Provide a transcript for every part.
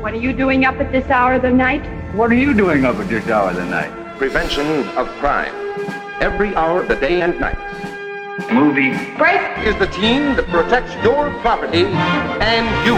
What are you doing up at this hour of the night? What are you doing up at this hour of the night? Prevention of crime. Every hour of the day and night. Movie Break! Is the team that protects your property and you.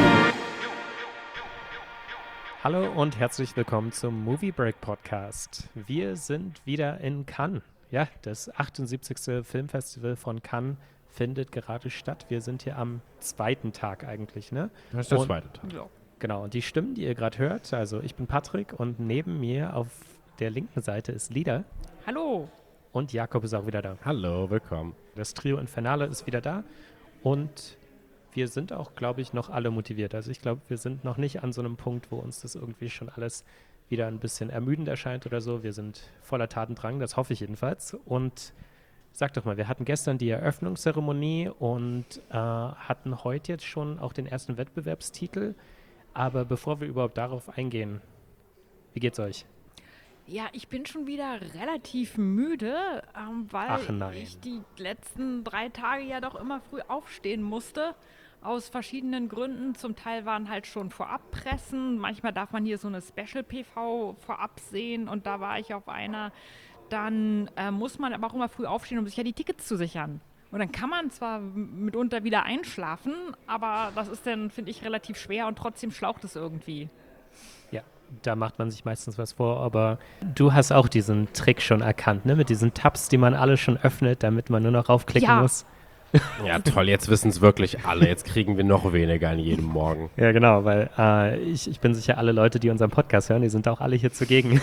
Hallo und herzlich willkommen zum Movie Break Podcast. Wir sind wieder in Cannes. Ja, das 78. Filmfestival von Cannes findet gerade statt. Wir sind hier am zweiten Tag eigentlich, ne? Das ist der zweite Tag. Ja. Genau, und die Stimmen, die ihr gerade hört, also ich bin Patrick und neben mir auf der linken Seite ist Lida. Hallo. Und Jakob ist auch wieder da. Hallo, willkommen. Das Trio Infernale ist wieder da und wir sind auch, glaube ich, noch alle motiviert. Also ich glaube, wir sind noch nicht an so einem Punkt, wo uns das irgendwie schon alles wieder ein bisschen ermüdend erscheint oder so. Wir sind voller Tatendrang, das hoffe ich jedenfalls. Und sag doch mal, wir hatten gestern die Eröffnungszeremonie und hatten heute jetzt schon auch den ersten Wettbewerbstitel. Aber bevor wir überhaupt darauf eingehen, wie geht's euch? Ja, ich bin schon wieder relativ müde, weil Ach nein. ich die letzten 3 Tage ja doch immer früh aufstehen musste. Aus verschiedenen Gründen. Zum Teil waren halt schon Vorabpressen. Manchmal darf man hier so eine Special-PV vorab sehen und da war ich auf einer. Dann muss man aber auch immer früh aufstehen, um sich ja die Tickets zu sichern. Und dann kann man zwar mitunter wieder einschlafen, aber das ist dann, finde ich, relativ schwer und trotzdem schlaucht es irgendwie. Ja, da macht man sich meistens was vor, aber du hast auch diesen Trick schon erkannt, ne? Mit diesen Tabs, die man alle schon öffnet, damit man nur noch raufklicken muss. Ja, toll, jetzt wissen es wirklich alle. Jetzt kriegen wir noch weniger an jedem Morgen. Ja, genau, weil ich bin sicher, alle Leute, die unseren Podcast hören, die sind auch alle hier zugegen.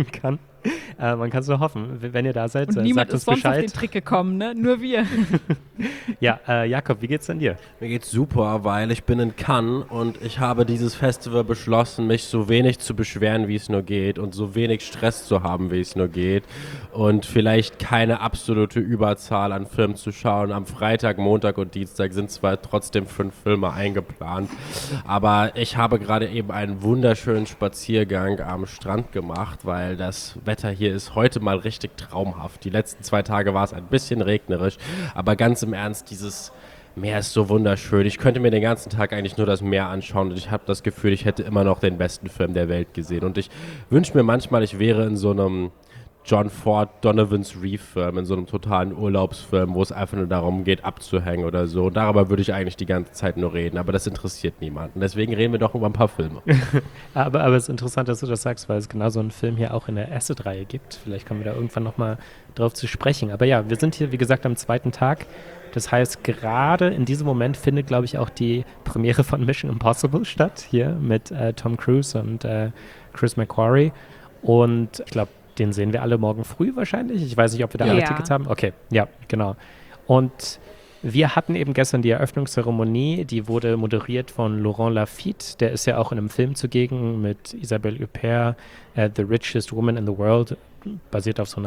Man kann es nur hoffen. Wenn ihr da seid, Und niemand sagt uns ist sonst Bescheid. auf den Trick gekommen, ne? Nur wir. Ja, Jakob, wie geht's denn dir? Mir geht's super, weil ich bin in Cannes und ich habe dieses Festival beschlossen, mich so wenig zu beschweren, wie es nur geht und so wenig Stress zu haben, wie es nur geht und vielleicht keine absolute Überzahl an Filmen zu schauen. Am Freitag, Montag und Dienstag sind zwar trotzdem 5 Filme eingeplant, aber ich habe gerade eben einen wunderschönen Spaziergang am Strand gemacht, weil das Wetter hier ist heute mal richtig traumhaft. Die letzten 2 Tage war es ein bisschen regnerisch, aber ganz im Ernst, dieses Meer ist so wunderschön. Ich könnte mir den ganzen Tag eigentlich nur das Meer anschauen und ich habe das Gefühl, ich hätte immer noch den besten Film der Welt gesehen. Und ich wünsche mir manchmal, ich wäre in so einem John Ford, Donovan's Reef-Film, in so einem totalen Urlaubsfilm, wo es einfach nur darum geht, abzuhängen oder so. Und darüber würde ich eigentlich die ganze Zeit nur reden, aber das interessiert niemanden. Deswegen reden wir doch über ein paar Filme. aber es ist interessant, dass du das sagst, weil es genau so einen Film hier auch in der Acid-Reihe gibt. Vielleicht kommen wir da irgendwann nochmal drauf zu sprechen. Aber ja, wir sind hier, wie gesagt, am zweiten Tag. Das heißt, gerade in diesem Moment findet, glaube ich, auch die Premiere von Mission Impossible statt, hier mit Tom Cruise und Chris McQuarrie. Und ich glaube, den sehen wir alle morgen früh wahrscheinlich. Ich weiß nicht, ob wir da alle Tickets haben. Okay, ja, genau. Und wir hatten eben gestern die Eröffnungszeremonie, die wurde moderiert von Laurent Lafitte. Der ist ja auch in einem Film zugegen mit Isabelle Huppert, The Richest Woman in the World, basiert auf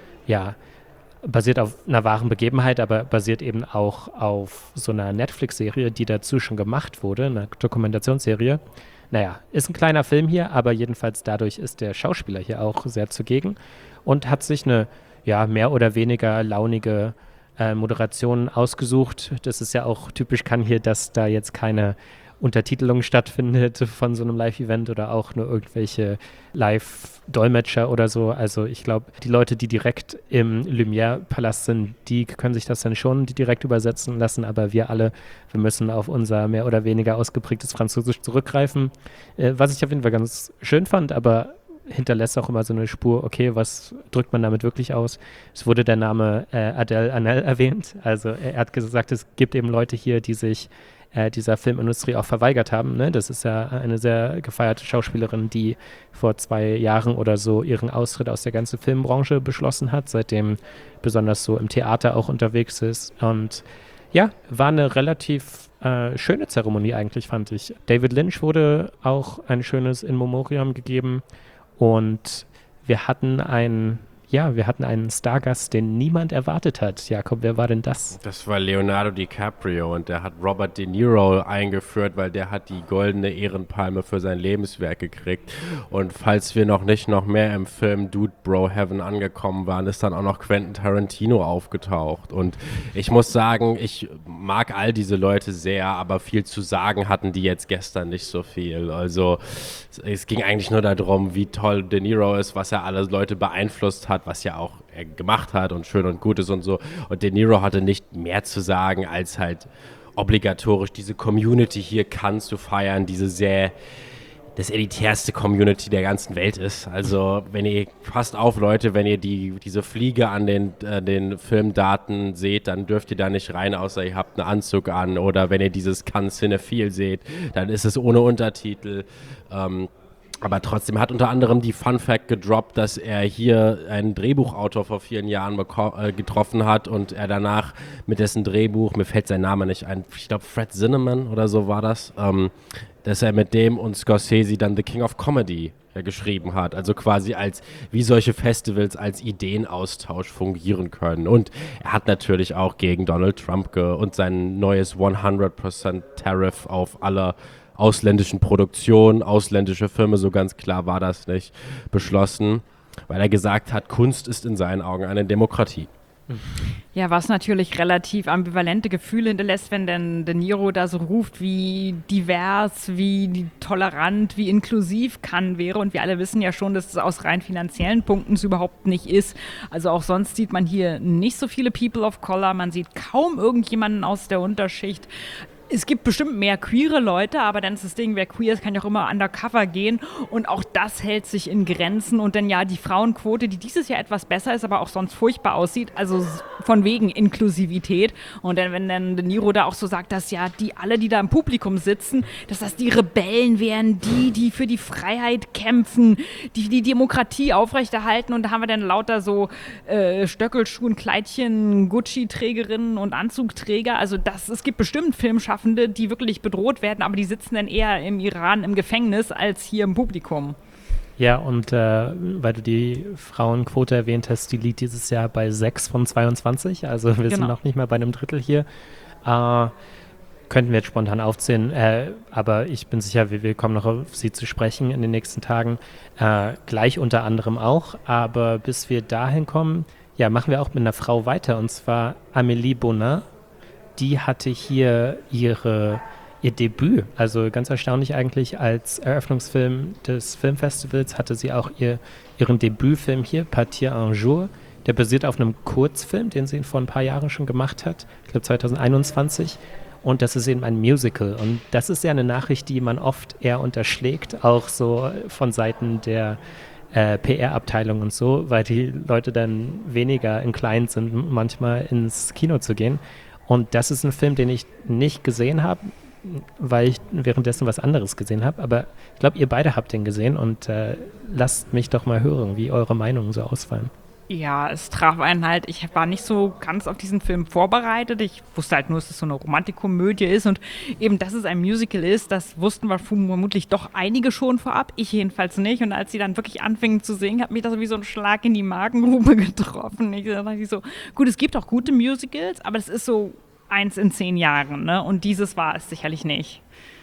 einer wahren Begebenheit, aber basiert eben auch auf so einer Netflix-Serie, die dazu schon gemacht wurde, eine Dokumentationsserie. Naja, ist ein kleiner Film hier, aber jedenfalls dadurch ist der Schauspieler hier auch sehr zugegen und hat sich eine, mehr oder weniger launige Moderation ausgesucht. Das ist ja auch typisch Cannes hier, dass da jetzt keine Untertitelung stattfindet von so einem Live-Event oder auch nur irgendwelche Live-Dolmetscher oder so. Also ich glaube, die Leute, die direkt im Lumière-Palast sind, die können sich das dann schon direkt übersetzen lassen, aber wir müssen auf unser mehr oder weniger ausgeprägtes Französisch zurückgreifen, was ich auf jeden Fall ganz schön fand, aber hinterlässt auch immer so eine Spur, okay, was drückt man damit wirklich aus? Es wurde der Name Adèle Haenel erwähnt, also er hat gesagt, es gibt eben Leute hier, die sich dieser Filmindustrie auch verweigert haben. Ne? Das ist ja eine sehr gefeierte Schauspielerin, die vor 2 Jahren oder so ihren Austritt aus der ganzen Filmbranche beschlossen hat, seitdem besonders so im Theater auch unterwegs ist. Und ja, war eine relativ schöne Zeremonie eigentlich, fand ich. David Lynch wurde auch ein schönes In Memoriam gegeben und wir hatten ein ja, wir hatten einen Stargast, den niemand erwartet hat. Jakob, wer war denn das? Das war Leonardo DiCaprio und der hat Robert De Niro eingeführt, weil der hat die goldene Ehrenpalme für sein Lebenswerk gekriegt. Und falls wir noch mehr im Film Dude Bro Heaven angekommen waren, ist dann auch noch Quentin Tarantino aufgetaucht. Und ich muss sagen, ich mag all diese Leute sehr, aber viel zu sagen hatten die jetzt gestern nicht so viel. Also es ging eigentlich nur darum, wie toll De Niro ist, was er alle Leute beeinflusst hat, was ja auch er gemacht hat und schön und gut ist und so. Und De Niro hatte nicht mehr zu sagen, als halt obligatorisch diese Community hier kannst du feiern, das elitärste Community der ganzen Welt ist. Also passt auf Leute, wenn ihr diese Fliege an den Filmdaten seht, dann dürft ihr da nicht rein, außer ihr habt einen Anzug an. Oder wenn ihr dieses Cannes Cinephile seht, dann ist es ohne Untertitel. Aber trotzdem hat unter anderem die Fun Fact gedroppt, dass er hier einen Drehbuchautor vor vielen Jahren getroffen hat und er danach mit dessen Drehbuch, mir fällt sein Name nicht ein, ich glaube Fred Zinnemann oder so war das, dass er mit dem und Scorsese dann The King of Comedy geschrieben hat. Also quasi wie solche Festivals als Ideenaustausch fungieren können. Und er hat natürlich auch gegen Donald Trump und sein neues 100% Tariff auf alle ausländischen Produktionen, ausländische Filme, so ganz klar war das nicht, beschlossen, weil er gesagt hat, Kunst ist in seinen Augen eine Demokratie. Ja, was natürlich relativ ambivalente Gefühle hinterlässt, wenn denn De Niro da so ruft, wie divers, wie tolerant, wie inklusiv Cannes wäre. Und wir alle wissen ja schon, dass es aus rein finanziellen Punkten so überhaupt nicht ist. Also auch sonst sieht man hier nicht so viele People of Color, man sieht kaum irgendjemanden aus der Unterschicht. Es gibt bestimmt mehr queere Leute, aber dann ist das Ding, wer queer ist, kann ja auch immer undercover gehen und auch das hält sich in Grenzen und dann ja die Frauenquote, die dieses Jahr etwas besser ist, aber auch sonst furchtbar aussieht, also von wegen Inklusivität und dann, wenn dann De Niro da auch so sagt, dass ja die da im Publikum sitzen, dass das die Rebellen wären, die für die Freiheit kämpfen, die Demokratie aufrechterhalten und da haben wir dann lauter so Stöckelschuhen, Kleidchen, Gucci-Trägerinnen und Anzugträger, also es gibt bestimmt Filmschaffende, die wirklich bedroht werden, aber die sitzen dann eher im Iran im Gefängnis als hier im Publikum. Ja, und weil du die Frauenquote erwähnt hast, die liegt dieses Jahr bei 6 von 22, also wir sind noch nicht mal bei einem Drittel hier. Könnten wir jetzt spontan aufzählen, aber ich bin sicher, wir kommen noch auf sie zu sprechen in den nächsten Tagen, gleich unter anderem auch, aber bis wir dahin kommen, ja, machen wir auch mit einer Frau weiter, und zwar Amélie Bonin. Die hatte hier ihr Debüt, also ganz erstaunlich eigentlich, als Eröffnungsfilm des Filmfestivals hatte sie auch ihren Debütfilm hier, Partir un jour. Der basiert auf einem Kurzfilm, den sie vor ein paar Jahren schon gemacht hat, ich glaube 2021. Und das ist eben ein Musical. Und das ist ja eine Nachricht, die man oft eher unterschlägt, auch so von Seiten der PR-Abteilung und so, weil die Leute dann weniger inclined sind, manchmal ins Kino zu gehen. Und das ist ein Film, den ich nicht gesehen habe, weil ich währenddessen was anderes gesehen habe. Aber ich glaube, ihr beide habt den gesehen und lasst mich doch mal hören, wie eure Meinungen so ausfallen. Ja, es traf einen halt, ich war nicht so ganz auf diesen Film vorbereitet. Ich wusste halt nur, dass es so eine Romantikkomödie ist und eben, dass es ein Musical ist, das wussten wir vermutlich doch einige schon vorab, ich jedenfalls nicht. Und als sie dann wirklich anfingen zu singen, hat mich das wie so ein Schlag in die Magengrube getroffen. Ich dachte so, gut, es gibt auch gute Musicals, aber es ist so 1 in 10 Jahren, ne? Und dieses war es sicherlich nicht.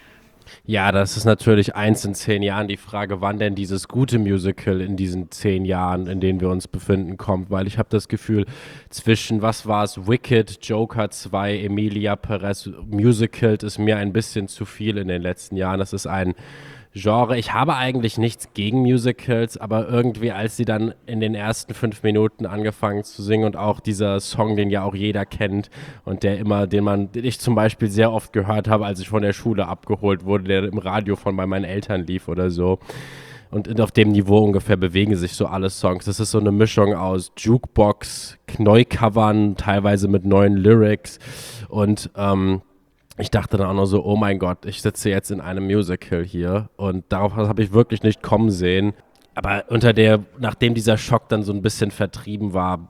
Ja, das ist natürlich 1 in 10 Jahren die Frage, wann denn dieses gute Musical in diesen 10 Jahren, in denen wir uns befinden, kommt. Weil ich habe das Gefühl, zwischen, was war es, Wicked, Joker 2, Emilia Perez, Musicals ist mir ein bisschen zu viel in den letzten Jahren. Das ist ein Genre. Ich habe eigentlich nichts gegen Musicals, aber irgendwie, als sie dann in den ersten 5 Minuten angefangen zu singen und auch dieser Song, den ja auch jeder kennt und den ich zum Beispiel sehr oft gehört habe, als ich von der Schule abgeholt wurde, der im Radio bei meinen Eltern lief oder so. Und auf dem Niveau ungefähr bewegen sich so alle Songs. Das ist so eine Mischung aus Jukebox, Neucovern, teilweise mit neuen Lyrics und ich dachte dann auch nur so, oh mein Gott, ich sitze jetzt in einem Musical hier und darauf habe ich wirklich nicht kommen sehen. Aber nachdem dieser Schock dann so ein bisschen vertrieben war,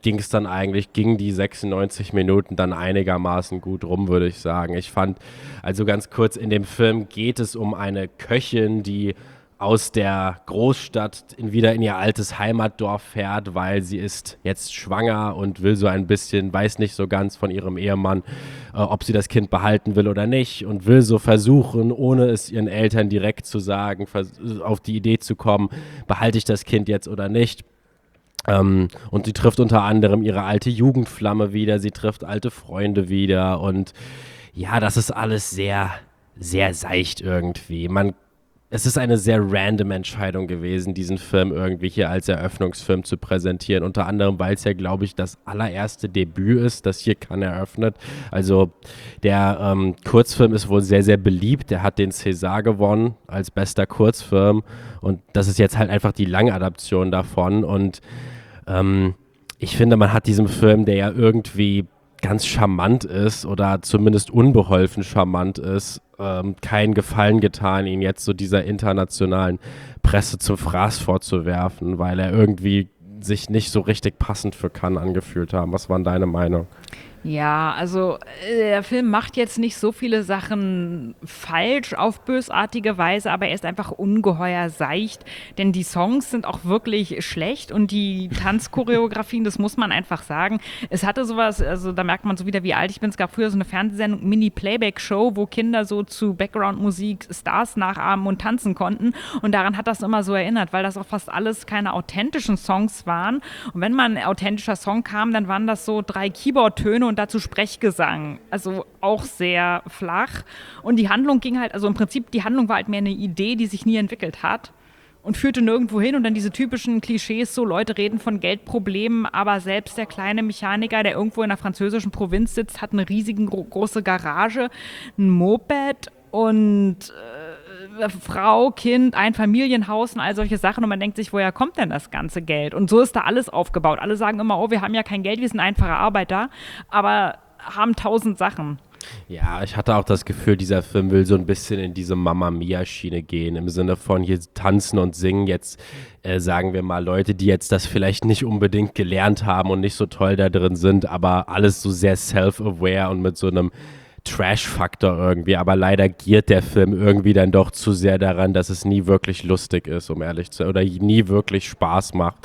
gingen die 96 Minuten dann einigermaßen gut rum, würde ich sagen. Ich fand, also ganz kurz, in dem Film geht es um eine Köchin, die aus der Großstadt wieder in ihr altes Heimatdorf fährt, weil sie ist jetzt schwanger und will so ein bisschen, weiß nicht so ganz von ihrem Ehemann, ob sie das Kind behalten will oder nicht und will so versuchen, ohne es ihren Eltern direkt zu sagen, auf die Idee zu kommen, behalte ich das Kind jetzt oder nicht. Und sie trifft unter anderem ihre alte Jugendflamme wieder, sie trifft alte Freunde wieder und ja, das ist alles sehr, sehr seicht irgendwie. Es ist eine sehr random Entscheidung gewesen, diesen Film irgendwie hier als Eröffnungsfilm zu präsentieren. Unter anderem, weil es ja, glaube ich, das allererste Debüt ist, das hier Cannes eröffnet. Also der Kurzfilm ist wohl sehr, sehr beliebt. Der hat den César gewonnen als bester Kurzfilm. Und das ist jetzt halt einfach die Langadaption davon. Und ich finde, man hat diesem Film, der ja irgendwie ganz charmant ist oder zumindest unbeholfen charmant ist, keinen Gefallen getan, ihn jetzt so dieser internationalen Presse zum Fraß vorzuwerfen, weil er irgendwie sich nicht so richtig passend für Cannes angefühlt haben. Was war deine Meinung? Ja, also der Film macht jetzt nicht so viele Sachen falsch auf bösartige Weise, aber er ist einfach ungeheuer seicht, denn die Songs sind auch wirklich schlecht und die Tanzchoreografien, das muss man einfach sagen. Es hatte sowas, also da merkt man so wieder, wie alt ich bin. Es gab früher so eine Fernsehsendung, Mini-Playback-Show, wo Kinder so zu Background-Musik Stars nachahmen und tanzen konnten und daran hat das immer so erinnert, weil das auch fast alles keine authentischen Songs waren und wenn mal ein authentischer Song kam, dann waren das so 3 Keyboard-Töne und dazu Sprechgesang, also auch sehr flach. Und die Handlung ging halt, also im Prinzip, die Handlung war halt mehr eine Idee, die sich nie entwickelt hat und führte nirgendwo hin. Und dann diese typischen Klischees, so Leute reden von Geldproblemen, aber selbst der kleine Mechaniker, der irgendwo in einer französischen Provinz sitzt, hat eine riesige große Garage, ein Moped und Frau, Kind, ein Familienhaus und all solche Sachen und man denkt sich, woher kommt denn das ganze Geld? Und so ist da alles aufgebaut. Alle sagen immer, oh, wir haben ja kein Geld, wir sind einfache Arbeiter, aber haben 1000 Sachen. Ja, ich hatte auch das Gefühl, dieser Film will so ein bisschen in diese Mamma-Mia-Schiene gehen, im Sinne von hier tanzen und singen jetzt, sagen wir mal, Leute, die jetzt das vielleicht nicht unbedingt gelernt haben und nicht so toll da drin sind, aber alles so sehr self-aware und mit so einem Trash-Faktor irgendwie, aber leider giert der Film irgendwie dann doch zu sehr daran, dass es nie wirklich lustig ist, um ehrlich zu sein, oder nie wirklich Spaß macht.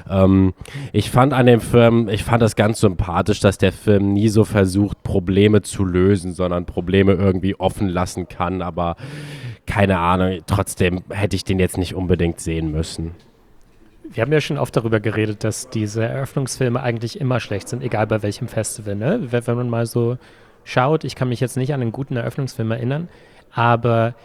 Ich fand an dem Film, ich fand das ganz sympathisch, dass der Film nie so versucht, Probleme zu lösen, sondern Probleme irgendwie offen lassen kann, aber keine Ahnung, trotzdem hätte ich den jetzt nicht unbedingt sehen müssen. Wir haben ja schon oft darüber geredet, dass diese Eröffnungsfilme eigentlich immer schlecht sind, egal bei welchem Festival, ne? Wenn man mal so schaut, ich kann mich jetzt nicht an einen guten Eröffnungsfilm erinnern, aber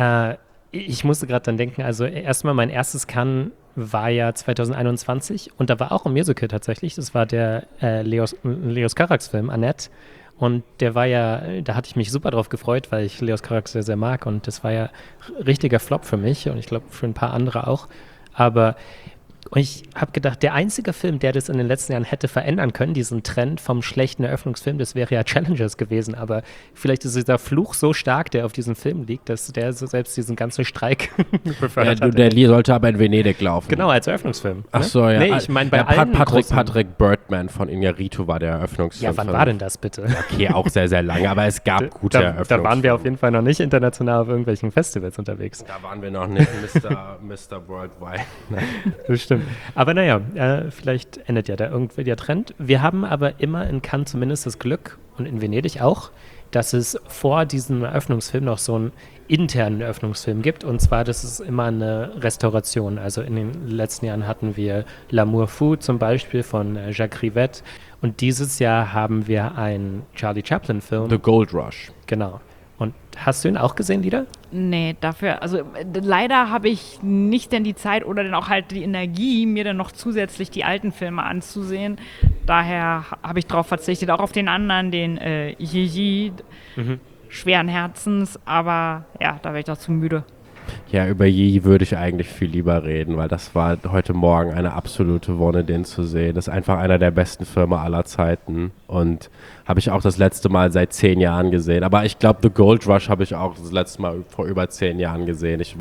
ich musste gerade dann denken, also erstmal mein erstes Cannes war ja 2021 und da war auch ein Musical tatsächlich, das war der Leos Carax-Film, Annette, und der war ja, da hatte ich mich super drauf gefreut, weil ich Leos Carax sehr, sehr mag und das war ja richtiger Flop für mich und ich glaube für ein paar andere auch, aber und ich habe gedacht, der einzige Film, der das in den letzten Jahren hätte verändern können, diesen Trend vom schlechten Eröffnungsfilm, das wäre ja Challengers gewesen. Aber vielleicht ist dieser Fluch so stark, der auf diesem Film liegt, dass der so selbst diesen ganzen Streik befördert hat. Der sollte aber in Venedig laufen. Genau, als Eröffnungsfilm. Ach so, ja. Nee, ich meine, bei allen Patrick Bertman von Iñárritu war der Eröffnungsfilm. Ja, wann war denn das bitte? Okay, auch sehr, sehr lange, aber es gab gute Eröffnungsfilme. Da waren wir auf jeden Fall noch nicht international auf irgendwelchen Festivals unterwegs. Da waren wir noch nicht Mr. Worldwide. Das stimmt. Aber naja, vielleicht endet ja da irgendwie der Trend. Wir haben aber immer in Cannes zumindest das Glück und in Venedig auch, dass es vor diesem Eröffnungsfilm noch so einen internen Eröffnungsfilm gibt. Und zwar, das ist immer eine Restauration. Also in den letzten Jahren hatten wir L'Amour Fou zum Beispiel von Jacques Rivette. Und dieses Jahr haben wir einen Charlie Chaplin-Film. The Gold Rush. Genau. Und hast du ihn auch gesehen, Lieder? Nee, dafür, also leider habe ich nicht denn die Zeit oder dann auch halt die Energie, mir dann noch zusätzlich die alten Filme anzusehen. Daher habe ich darauf verzichtet, auch auf den anderen, den Gigi, schweren Herzens, aber ja, da wäre ich doch zu müde. Ja, über Yi würde ich eigentlich viel lieber reden, weil das war heute Morgen eine absolute Wonne, den zu sehen. Das ist einfach einer der besten Filme aller Zeiten und habe ich auch das letzte Mal seit 10 Jahren gesehen. Aber ich glaube, The Gold Rush habe ich auch das letzte Mal vor über 10 Jahren gesehen. Ich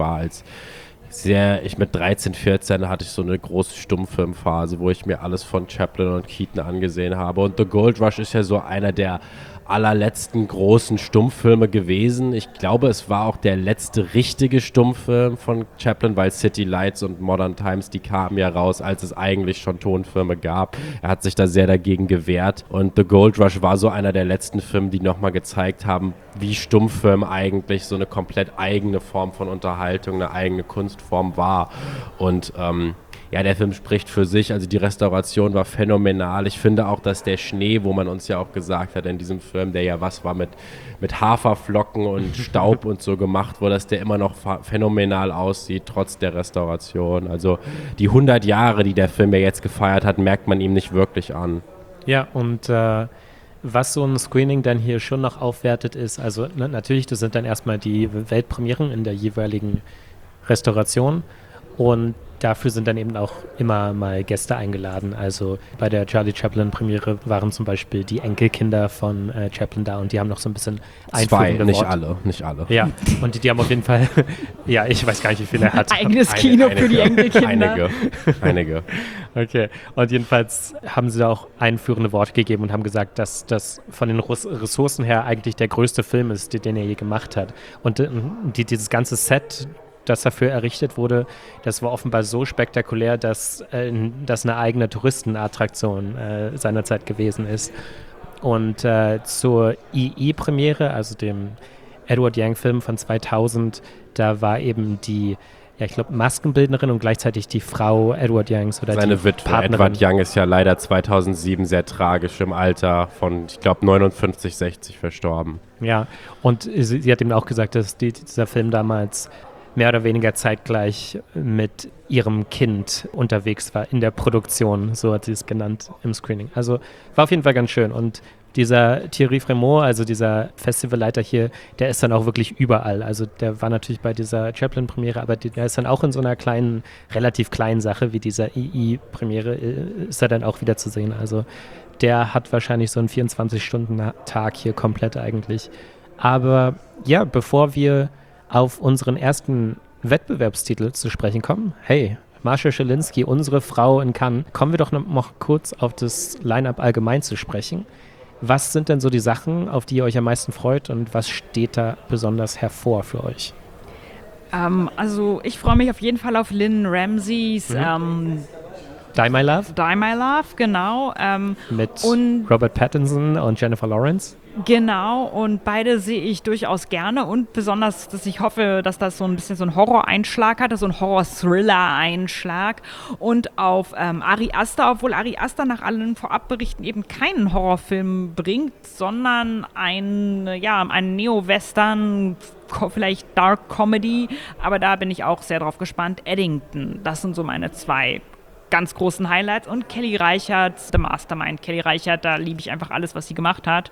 mit 13, 14 hatte ich so eine große Stummfilmphase, wo ich mir alles von Chaplin und Keaton angesehen habe. Und The Gold Rush ist ja so einer der allerletzten großen Stummfilme gewesen. Ich glaube, es war auch der letzte richtige Stummfilm von Chaplin, weil City Lights und Modern Times, die kamen ja raus, als es eigentlich schon Tonfilme gab. Er hat sich da sehr dagegen gewehrt und The Gold Rush war so einer der letzten Filme, die nochmal gezeigt haben, wie Stummfilm eigentlich so eine komplett eigene Form von Unterhaltung, eine eigene Kunstform war. Und ja, der Film spricht für sich, also die Restauration war phänomenal. Ich finde auch, dass der Schnee, wo man uns ja auch gesagt hat in diesem Film, der ja was war mit Haferflocken und Staub und so gemacht wurde, dass der immer noch phänomenal aussieht, trotz der Restauration. Also die 100 Jahre, die der Film ja jetzt gefeiert hat, merkt man ihm nicht wirklich an. Ja, und was so ein Screening dann hier schon noch aufwertet ist, also natürlich, das sind dann erstmal die Weltpremieren in der jeweiligen Restauration und dafür sind dann eben auch immer mal Gäste eingeladen. Also bei der Charlie Chaplin-Premiere waren zum Beispiel die Enkelkinder von Chaplin da und die haben noch so ein bisschen einführende Worte. Nicht alle. Ja, und die haben auf jeden Fall, ja, ich weiß gar nicht, wie viele er hat. Eigenes Kino für die Enkelkinder. Einige. Okay, und jedenfalls haben sie da auch einführende Worte gegeben und haben gesagt, dass das von den Ressourcen her eigentlich der größte Film ist, den er je gemacht hat. Und dieses ganze Set, das dafür errichtet wurde, das war offenbar so spektakulär, dass das eine eigene Touristenattraktion seinerzeit gewesen ist. Und zur II-Premiere, also dem Edward Yang-Film von 2000, da war eben die, ja, ich glaube, Maskenbildnerin und gleichzeitig die Frau Edward Youngs oder seine die Witwe. Partnerin. Edward Young ist ja leider 2007 sehr tragisch im Alter von, ich glaube, 59, 60 verstorben. Ja, und sie hat eben auch gesagt, dass dieser Film damals mehr oder weniger zeitgleich mit ihrem Kind unterwegs war in der Produktion, so hat sie es genannt im Screening. Also war auf jeden Fall ganz schön. Und dieser Thierry Frémaux, also dieser Festivalleiter hier, der ist dann auch wirklich überall. Also der war natürlich bei dieser Chaplin-Premiere, aber der ist dann auch in so einer kleinen, relativ kleinen Sache wie dieser II-Premiere, ist er dann auch wieder zu sehen. Also der hat wahrscheinlich so einen 24-Stunden-Tag hier komplett eigentlich. Aber ja, bevor wir auf unseren ersten Wettbewerbstitel zu sprechen kommen. Hey, Marcia Schilinski, unsere Frau in Cannes. Kommen wir doch noch kurz auf das Line-Up allgemein zu sprechen. Was sind denn so die Sachen, auf die ihr euch am meisten freut und was steht da besonders hervor für euch? Also ich freue mich auf jeden Fall auf Lynn Ramseys Die My Love? Die My Love, genau. Mit und Robert Pattinson und Jennifer Lawrence. Genau, und beide sehe ich durchaus gerne und besonders, dass ich hoffe, dass das so ein bisschen so einen Horror-Einschlag hatte, so einen Horror-Thriller-Einschlag. Und auf Ari Aster, obwohl Ari Aster nach allen Vorabberichten eben keinen Horrorfilm bringt, sondern ein Neo-Western, vielleicht Dark Comedy, aber da bin ich auch sehr drauf gespannt. Eddington, das sind so meine zwei ganz großen Highlights. Und Kelly Reichardt, The Mastermind. Kelly Reichardt, da liebe ich einfach alles, was sie gemacht hat.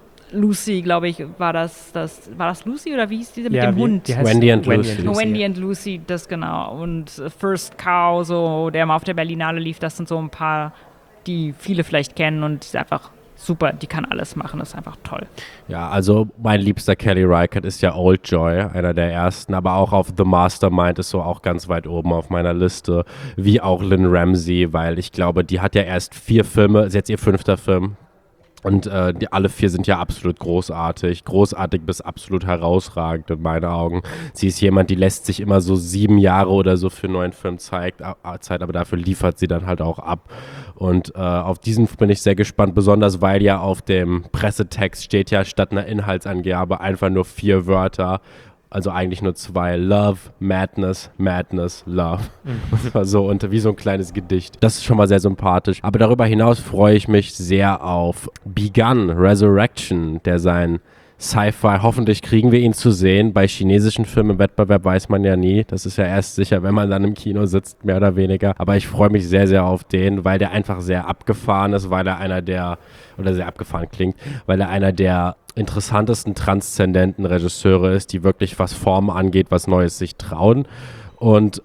Lucy, glaube ich, war das Lucy oder wie hieß diese mit dem Hund? Die heißt Wendy and Lucy. Wendy and Lucy, das genau. Und First Cow, so, der mal auf der Berlinale lief, das sind so ein paar, die viele vielleicht kennen und die ist einfach super, die kann alles machen, das ist einfach toll. Ja, also mein liebster Kelly Reichardt ist ja Old Joy, einer der ersten, aber auch auf The Mastermind ist so auch ganz weit oben auf meiner Liste, wie auch Lynn Ramsey, weil ich glaube, die hat ja erst 4 Filme, ist jetzt ihr 5. Film. Und alle 4 sind ja absolut großartig bis absolut herausragend in meinen Augen. Sie ist jemand, die lässt sich immer so 7 Jahre oder so für einen neuen Film Zeit, aber dafür liefert sie dann halt auch ab. Und auf diesen bin ich sehr gespannt, besonders weil ja auf dem Pressetext steht ja statt einer Inhaltsangabe einfach nur 4 Wörter. Also eigentlich nur 2. Love, Madness, Madness, Love. Das war so wie so ein kleines Gedicht. Das ist schon mal sehr sympathisch. Aber darüber hinaus freue ich mich sehr auf Begun, Resurrection, der sein Sci-Fi, hoffentlich kriegen wir ihn zu sehen. Bei chinesischen Filmen im Wettbewerb weiß man ja nie. Das ist ja erst sicher, wenn man dann im Kino sitzt, mehr oder weniger. Aber ich freue mich sehr, sehr auf den, weil der einfach sehr abgefahren ist, weil er sehr abgefahren klingt, weil er einer der interessantesten transzendenten Regisseure ist, die wirklich, was Formen angeht, was Neues sich trauen. Und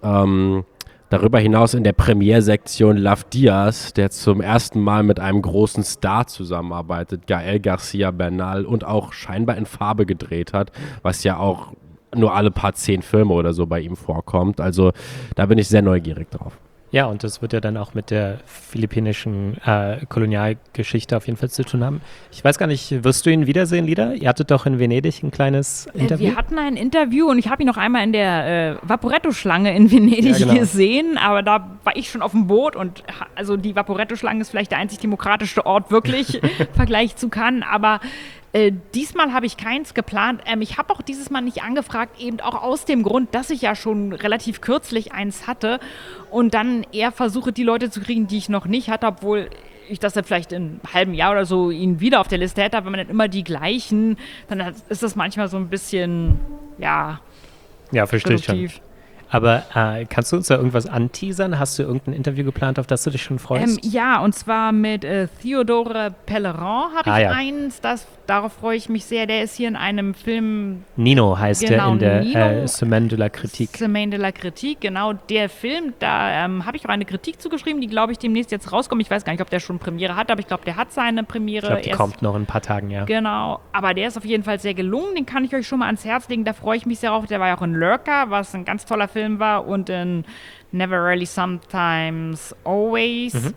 darüber hinaus in der Premiersektion Love Diaz, der zum ersten Mal mit einem großen Star zusammenarbeitet, Gael García Bernal, und auch scheinbar in Farbe gedreht hat, was ja auch nur alle paar 10 Filme oder so bei ihm vorkommt. Also da bin ich sehr neugierig drauf. Ja, und das wird ja dann auch mit der philippinischen Kolonialgeschichte auf jeden Fall zu tun haben. Ich weiß gar nicht, wirst du ihn wiedersehen, Lida? Ihr hattet doch in Venedig ein kleines Interview. Wir hatten ein Interview und ich habe ihn noch einmal in der Vaporetto-Schlange in Venedig gesehen, aber da war ich schon auf dem Boot und also die Vaporetto-Schlange ist vielleicht der einzig demokratischste Ort wirklich im Vergleich zu Cannes, aber diesmal habe ich keins geplant. Ich habe auch dieses Mal nicht angefragt, eben auch aus dem Grund, dass ich ja schon relativ kürzlich eins hatte und dann eher versuche, die Leute zu kriegen, die ich noch nicht hatte, obwohl ich das dann vielleicht in einem halben Jahr oder so ihn wieder auf der Liste hätte, aber wenn man dann immer die gleichen, dann ist das manchmal so ein bisschen, ja, verstehe ich schon. Aber kannst du uns da irgendwas anteasern? Hast du irgendein Interview geplant, auf das du dich schon freust? Ja, und zwar mit Theodore Pellerin habe ich eins. Darauf freue ich mich sehr. Der ist hier in einem Film... Nino heißt der in der Semaine de la Critique. Semaine de la Critique, genau. Der Film, da habe ich auch eine Kritik zugeschrieben, die, glaube ich, demnächst jetzt rauskommt. Ich weiß gar nicht, ob der schon Premiere hat, aber ich glaube, der hat seine Premiere. Ich glaube, die kommt noch in ein paar Tagen, ja. Genau, aber der ist auf jeden Fall sehr gelungen. Den kann ich euch schon mal ans Herz legen. Da freue ich mich sehr drauf. Der war ja auch in Lurker, was ein ganz toller Film war, und in Never Really Sometimes Always.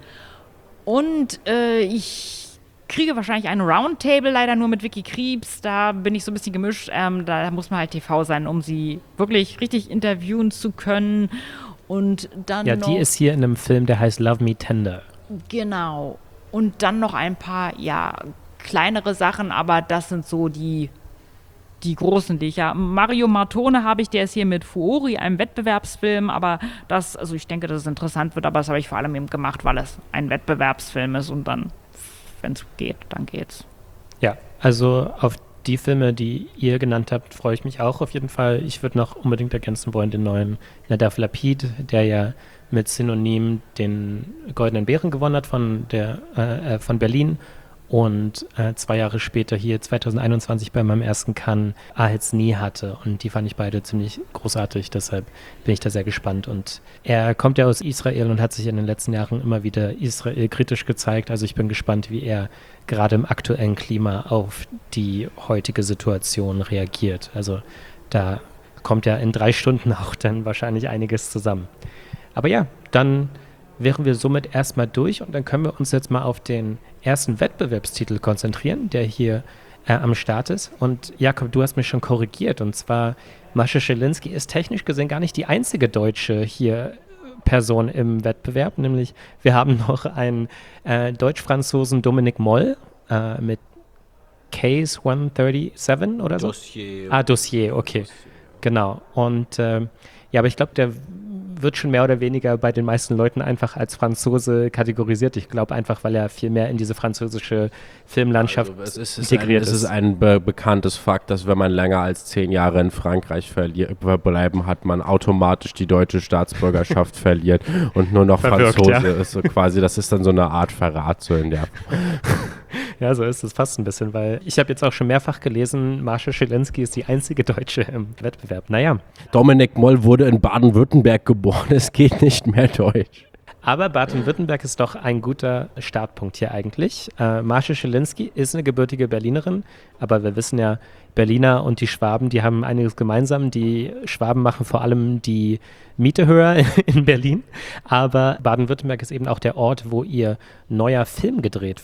Und ich kriege wahrscheinlich einen Roundtable, leider nur mit Vicky Kriebs. Da bin ich so ein bisschen gemischt. Da muss man halt TV sein, um sie wirklich richtig interviewen zu können. Und dann die ist hier in einem Film, der heißt Love Me Tender. Genau. Und dann noch ein paar, kleinere Sachen, aber das sind so die großen, die ich Mario Martone habe ich, der ist hier mit Fuori, einem Wettbewerbsfilm, aber ich denke, dass es interessant wird, aber das habe ich vor allem eben gemacht, weil es ein Wettbewerbsfilm ist und dann, wenn es geht, dann geht's. Ja, also auf die Filme, die ihr genannt habt, freue ich mich auch auf jeden Fall. Ich würde noch unbedingt ergänzen wollen den neuen Nadav Lapid, der ja mit Synonym den Goldenen Bären gewonnen hat von Berlin. Und 2 Jahre später hier 2021 bei meinem ersten Cannes Ahet's nie hatte. Und die fand ich beide ziemlich großartig, deshalb bin ich da sehr gespannt. Und er kommt ja aus Israel und hat sich in den letzten Jahren immer wieder Israel kritisch gezeigt. Also ich bin gespannt, wie er gerade im aktuellen Klima auf die heutige Situation reagiert. Also da kommt ja in 3 Stunden auch dann wahrscheinlich einiges zusammen. Aber ja, dann wären wir somit erstmal durch und dann können wir uns jetzt mal auf den ersten Wettbewerbstitel konzentrieren, der hier am Start ist. Und Jakob, du hast mich schon korrigiert, und zwar Mascha Schelinski ist technisch gesehen gar nicht die einzige deutsche Person im Wettbewerb, nämlich wir haben noch einen Deutsch-Franzosen Dominic Moll mit Case 137 oder so? Dossier, okay. Dossier. Genau. Und aber ich glaube, der wird schon mehr oder weniger bei den meisten Leuten einfach als Franzose kategorisiert. Ich glaube einfach, weil er viel mehr in diese französische Filmlandschaft integriert ist. Es ist ein bekanntes Fakt, dass wenn man länger als 10 Jahre in Frankreich bleiben, hat man automatisch die deutsche Staatsbürgerschaft verliert und nur noch Franzose ist. So quasi, das ist dann so eine Art Verrat so in der. Ja, so ist es fast ein bisschen, weil ich habe jetzt auch schon mehrfach gelesen, Mascha Schelinski ist die einzige Deutsche im Wettbewerb. Naja. Dominic Moll wurde in Baden-Württemberg geboren, es geht nicht mehr Deutsch. Aber Baden-Württemberg ist doch ein guter Startpunkt hier eigentlich. Mascha Schelinski ist eine gebürtige Berlinerin, aber wir wissen ja, Berliner und die Schwaben, die haben einiges gemeinsam. Die Schwaben machen vor allem die Miete höher in Berlin, aber Baden-Württemberg ist eben auch der Ort, wo ihr neuer Film gedreht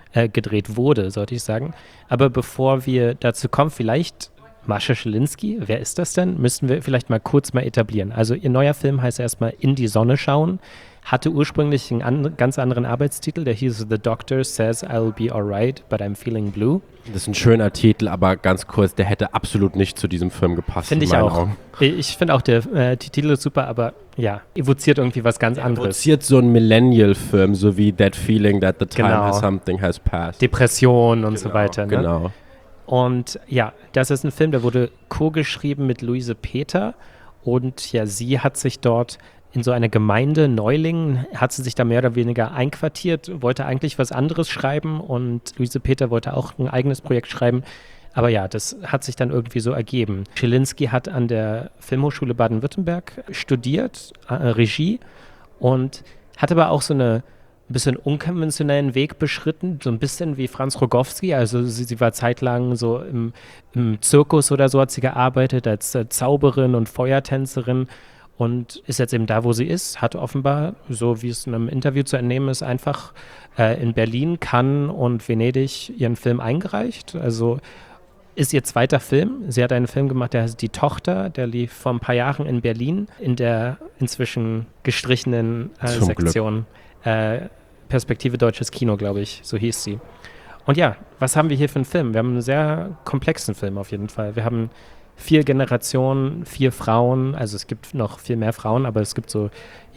wurde, sollte ich sagen. Aber bevor wir dazu kommen, vielleicht Mascha Schelinski, wer ist das denn? Müssten wir vielleicht mal kurz etablieren. Also ihr neuer Film heißt erstmal In die Sonne schauen, hatte ursprünglich einen ganz anderen Arbeitstitel, der hieß The Doctor Says I'll Be Alright, but I'm Feeling Blue. Das ist ein schöner Titel, aber ganz kurz, der hätte absolut nicht zu diesem Film gepasst. Finde ich auch. Ich finde auch, der Titel ist super, aber ja, evoziert irgendwie was ganz anderes. Evoziert so ein Millennial-Film, so wie That Feeling That the Time Something Has Passed. Depression und so weiter. Ne? Genau. Und ja, das ist ein Film, der wurde co-geschrieben mit Luise Peter und ja, sie hat sich dort in so einer Gemeinde Neulingen, hat sie sich da mehr oder weniger einquartiert, wollte eigentlich was anderes schreiben und Luise Peter wollte auch ein eigenes Projekt schreiben. Aber ja, das hat sich dann irgendwie so ergeben. Schelinski hat an der Filmhochschule Baden-Württemberg studiert, Regie, und hat aber auch so eine ein bisschen unkonventionellen Weg beschritten, so ein bisschen wie Franz Rogowski. Also sie war zeitlang so im Zirkus oder so, hat sie gearbeitet als Zauberin und Feuertänzerin. und ist jetzt eben da, wo sie ist, hat offenbar, so wie es in einem Interview zu entnehmen ist, einfach in Berlin, Cannes und Venedig ihren Film eingereicht. Also ist ihr zweiter Film. Sie hat einen Film gemacht, der heißt Die Tochter, der lief vor ein paar Jahren in Berlin in der inzwischen gestrichenen Sektion Perspektive Deutsches Kino, glaube ich, so hieß sie. Und ja, was haben wir hier für einen Film? Wir haben einen sehr komplexen Film auf jeden Fall. Wir haben 4 Generationen, 4 Frauen, also es gibt noch viel mehr Frauen, aber es gibt so,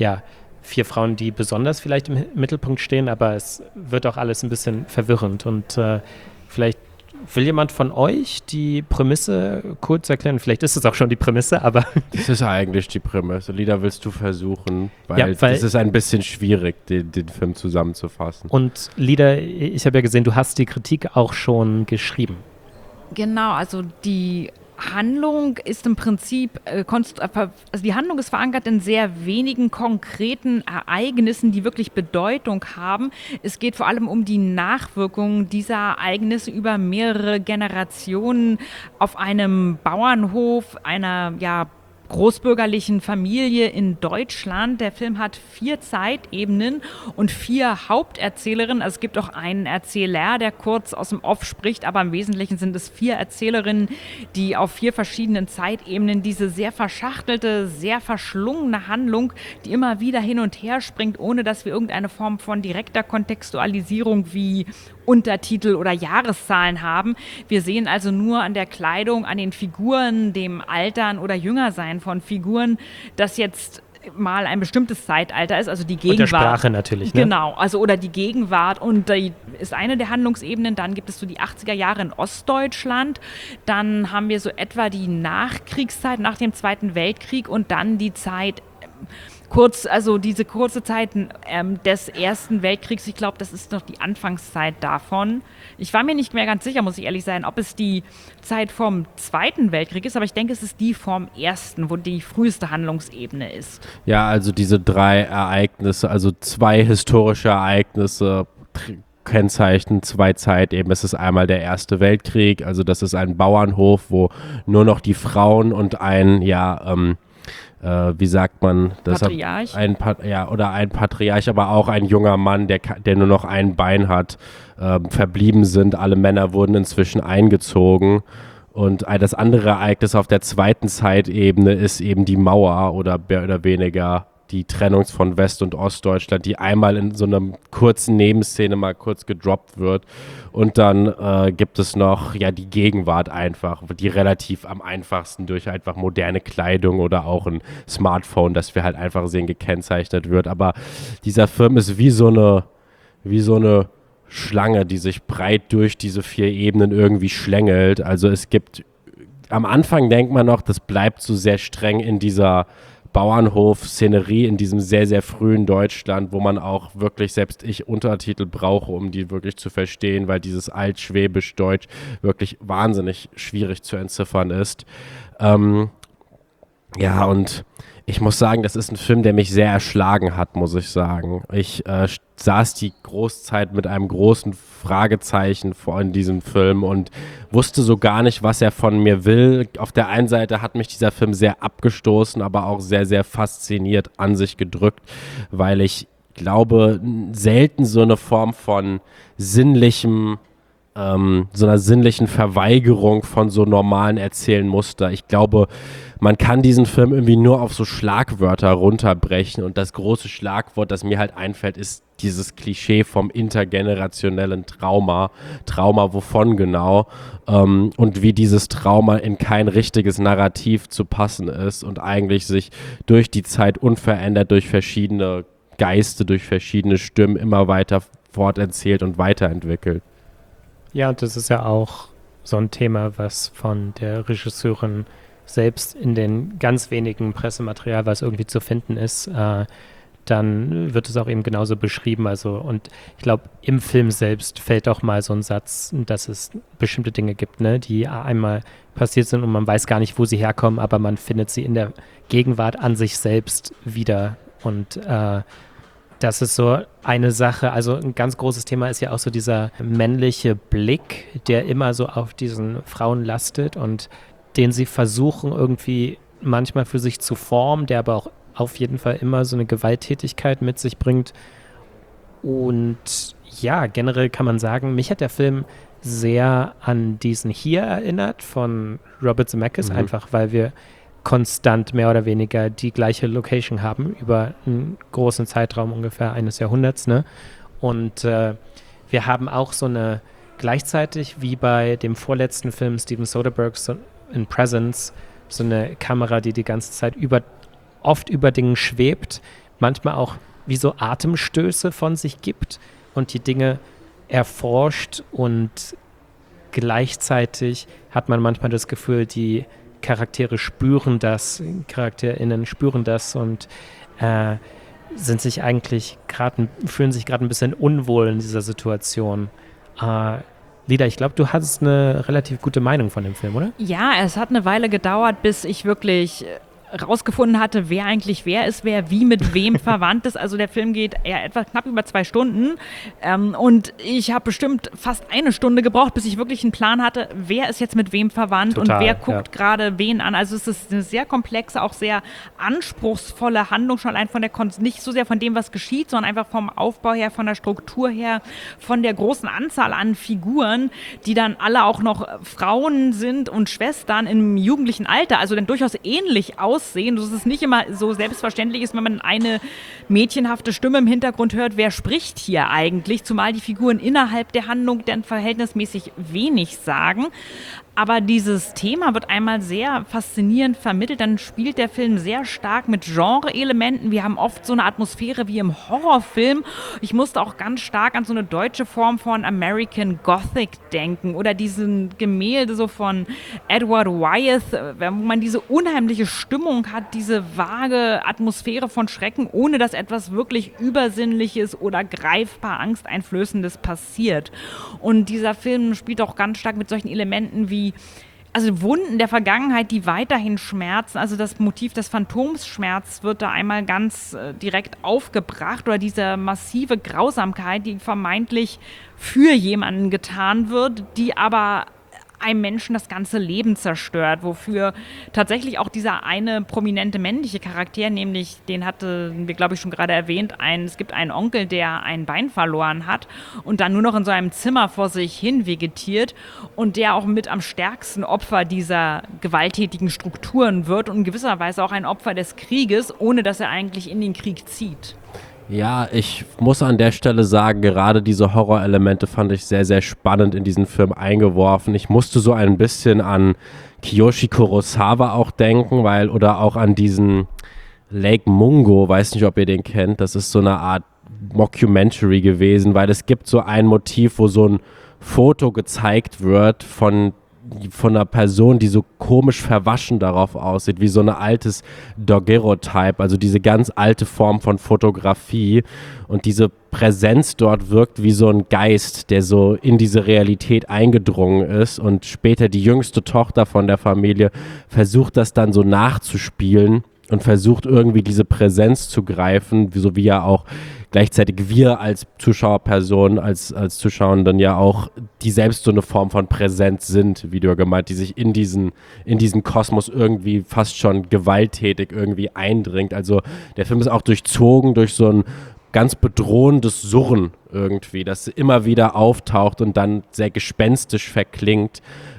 4 Frauen, die besonders vielleicht im Mittelpunkt stehen, aber es wird auch alles ein bisschen verwirrend. Und vielleicht will jemand von euch die Prämisse kurz erklären? Vielleicht ist es auch schon die Prämisse, aber... Das ist eigentlich die Prämisse. Lida, willst du versuchen? Weil das ist ein bisschen schwierig, den Film zusammenzufassen. Und Lida, ich habe ja gesehen, du hast die Kritik auch schon geschrieben. Genau, also die Handlung ist im Prinzip, also die Handlung ist verankert in sehr wenigen konkreten Ereignissen, die wirklich Bedeutung haben. Es geht vor allem um die Nachwirkungen dieser Ereignisse über mehrere Generationen auf einem Bauernhof einer, großbürgerlichen Familie in Deutschland. Der Film hat 4 Zeitebenen und 4 Haupterzählerinnen. Also es gibt auch einen Erzähler, der kurz aus dem Off spricht, aber im Wesentlichen sind es 4 Erzählerinnen, die auf 4 verschiedenen Zeitebenen diese sehr verschachtelte, sehr verschlungene Handlung, die immer wieder hin und her springt, ohne dass wir irgendeine Form von direkter Kontextualisierung wie Untertitel oder Jahreszahlen haben. Wir sehen also nur an der Kleidung, an den Figuren, dem Altern oder Jüngersein von Figuren, dass jetzt mal ein bestimmtes Zeitalter ist, also die Gegenwart. Und der Sprache natürlich, ne? Genau, also oder die Gegenwart und ist eine der Handlungsebenen. Dann gibt es so die 80er Jahre in Ostdeutschland. Dann haben wir so etwa die Nachkriegszeit nach dem Zweiten Weltkrieg und dann die Zeit diese kurze Zeit des Ersten Weltkriegs, ich glaube, das ist noch die Anfangszeit davon. Ich war mir nicht mehr ganz sicher, muss ich ehrlich sein, ob es die Zeit vom Zweiten Weltkrieg ist, aber ich denke, es ist die vom Ersten, wo die früheste Handlungsebene ist. Ja, also diese 3 Ereignisse, also 2 historische Ereignisse kennzeichnen 2 Zeitebenen. Es ist einmal der Erste Weltkrieg, also das ist ein Bauernhof, wo nur noch die Frauen und ein, wie sagt man das? Patriarch. Ein Patriarch, aber auch ein junger Mann, der nur noch ein Bein hat, verblieben sind. Alle Männer wurden inzwischen eingezogen. Und das andere Ereignis auf der zweiten Zeitebene ist eben die Mauer oder mehr oder weniger die Trennung von West- und Ostdeutschland, die einmal in so einer kurzen Nebenszene mal kurz gedroppt wird. Und dann gibt es noch die Gegenwart einfach, die relativ am einfachsten durch einfach moderne Kleidung oder auch ein Smartphone, das wir halt einfach sehen, gekennzeichnet wird. Aber dieser Film ist wie so eine Schlange, die sich breit durch diese 4 Ebenen irgendwie schlängelt. Also es gibt, am Anfang denkt man noch, das bleibt so sehr streng in dieser Bauernhof-Szenerie in diesem sehr, sehr frühen Deutschland, wo man auch wirklich, selbst ich, Untertitel brauche, um die wirklich zu verstehen, weil dieses Altschwäbisch-Deutsch wirklich wahnsinnig schwierig zu entziffern ist. Und ich muss sagen, das ist ein Film, der mich sehr erschlagen hat, muss ich sagen. Ich saß die Großzeit mit einem großen Fragezeichen vor diesem Film und wusste so gar nicht, was er von mir will. Auf der einen Seite hat mich dieser Film sehr abgestoßen, aber auch sehr, sehr fasziniert an sich gedrückt, weil ich glaube, selten so eine Form von so einer sinnlichen Verweigerung von so normalen Erzählenmuster. Ich glaube, man kann diesen Film irgendwie nur auf so Schlagwörter runterbrechen und das große Schlagwort, das mir halt einfällt, ist dieses Klischee vom intergenerationellen Trauma. Trauma wovon genau? Und wie dieses Trauma in kein richtiges Narrativ zu passen ist und eigentlich sich durch die Zeit unverändert, durch verschiedene Geiste, durch verschiedene Stimmen immer weiter forterzählt und weiterentwickelt. Ja, und das ist ja auch so ein Thema, was von der Regisseurin selbst in den ganz wenigen Pressematerial, was irgendwie zu finden ist, dann wird es auch eben genauso beschrieben. Also, und ich glaube, im Film selbst fällt auch mal so ein Satz, dass es bestimmte Dinge gibt, ne, die einmal passiert sind und man weiß gar nicht, wo sie herkommen, aber man findet sie in der Gegenwart an sich selbst wieder. Und das ist so eine Sache, also ein ganz großes Thema ist ja auch so dieser männliche Blick, der immer so auf diesen Frauen lastet und den sie versuchen irgendwie manchmal für sich zu formen, der aber auch auf jeden Fall immer so eine Gewalttätigkeit mit sich bringt. Und ja, generell kann man sagen, mich hat der Film sehr an diesen hier erinnert von Robert Zemeckis, einfach weil wir konstant mehr oder weniger die gleiche Location haben über einen großen Zeitraum ungefähr eines Jahrhunderts. Ne? Und wir haben auch so eine, gleichzeitig wie bei dem vorletzten Film Steven Soderberghs in Presence, so eine Kamera, die die ganze Zeit oft über Dingen schwebt, manchmal auch wie so Atemstöße von sich gibt und die Dinge erforscht, und gleichzeitig hat man manchmal das Gefühl, die CharakterInnen spüren das und fühlen sich gerade ein bisschen unwohl in dieser Situation. Lida, ich glaube, du hattest eine relativ gute Meinung von dem Film, oder? Ja, es hat eine Weile gedauert, bis ich wirklich rausgefunden hatte, wer eigentlich wer ist, wer wie mit wem verwandt ist. Also der Film geht etwa knapp über 2 Stunden und ich habe bestimmt fast 1 Stunde gebraucht, bis ich wirklich einen Plan hatte, wer ist jetzt mit wem verwandt. Total, und wer guckt gerade wen an. Also es ist eine sehr komplexe, auch sehr anspruchsvolle Handlung, schon allein von nicht so sehr von dem, was geschieht, sondern einfach vom Aufbau her, von der Struktur her, von der großen Anzahl an Figuren, die dann alle auch noch Frauen sind und Schwestern im jugendlichen Alter, also dann durchaus ähnlich aussehen, dass es nicht immer so selbstverständlich ist, wenn man eine mädchenhafte Stimme im Hintergrund hört, wer spricht hier eigentlich, zumal die Figuren innerhalb der Handlung dann verhältnismäßig wenig sagen. Aber dieses Thema wird einmal sehr faszinierend vermittelt. Dann spielt der Film sehr stark mit Genre-Elementen. Wir haben oft so eine Atmosphäre wie im Horrorfilm. Ich musste auch ganz stark an so eine deutsche Form von American Gothic denken oder diesen Gemälde so von Edward Wyeth, wo man diese unheimliche Stimmung hat, diese vage Atmosphäre von Schrecken, ohne dass etwas wirklich Übersinnliches oder greifbar Angsteinflößendes passiert. Und dieser Film spielt auch ganz stark mit solchen Elementen wie Wunden der Vergangenheit, die weiterhin schmerzen. Also das Motiv des Phantomsschmerz wird da einmal ganz direkt aufgebracht, oder diese massive Grausamkeit, die vermeintlich für jemanden getan wird, die aber einem Menschen das ganze Leben zerstört, wofür tatsächlich auch dieser eine prominente männliche Charakter, nämlich den hatten wir, glaube ich, schon gerade erwähnt, es gibt einen Onkel, der ein Bein verloren hat und dann nur noch in so einem Zimmer vor sich hin vegetiert und der auch mit am stärksten Opfer dieser gewalttätigen Strukturen wird und in gewisser Weise auch ein Opfer des Krieges, ohne dass er eigentlich in den Krieg zieht. Ja, ich muss an der Stelle sagen, gerade diese Horrorelemente fand ich sehr, sehr spannend in diesen Film eingeworfen. Ich musste so ein bisschen an Kiyoshi Kurosawa auch denken, oder auch an diesen Lake Mungo, weiß nicht, ob ihr den kennt. Das ist so eine Art Mockumentary gewesen, weil es gibt so ein Motiv, wo so ein Foto gezeigt wird von einer Person, die so komisch verwaschen darauf aussieht, wie so ein altes Daguerreotype, also diese ganz alte Form von Fotografie, und diese Präsenz dort wirkt wie so ein Geist, der so in diese Realität eingedrungen ist, und später die jüngste Tochter von der Familie versucht das dann so nachzuspielen und versucht irgendwie diese Präsenz zu greifen, so wie ja auch gleichzeitig wir als Zuschauerpersonen, als Zuschauenden ja auch, die selbst so eine Form von Präsenz sind, wie du ja gemeint, die sich in diesen Kosmos irgendwie fast schon gewalttätig irgendwie eindringt. Also der Film ist auch durchzogen durch so ein ganz bedrohendes Surren irgendwie, das immer wieder auftaucht und dann sehr gespenstisch verklingt.